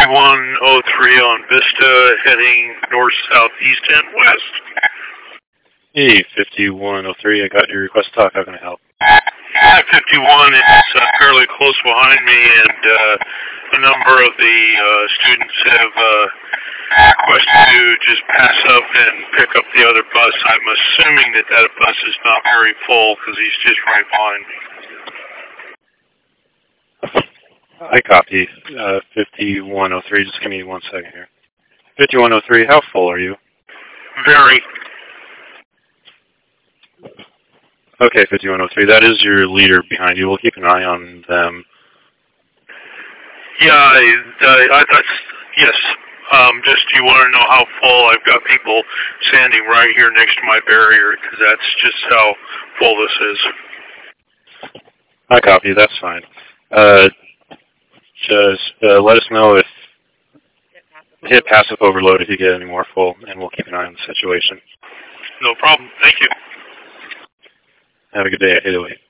5103 on Vista, heading north, southeast, and west. Hey, 5103, I got your request to talk. How can I help? 51 is fairly close behind me, and a number of the students have requested to just pass up and pick up the other bus. I'm assuming that bus is not very full because he's just right behind me. I copy. 5103, just give me 1 second here. 5103, how full are you? Very. Okay, 5103, that is your leader behind you. We'll keep an eye on them. Yeah, yes. Just you want to know how full? I've got people standing right here next to my barrier because that's just how full this is. I copy, that's fine. Just let us know if hit passive overload if you get any more full, and we'll keep an eye on the situation. No problem. Thank you. Have a good day at 808.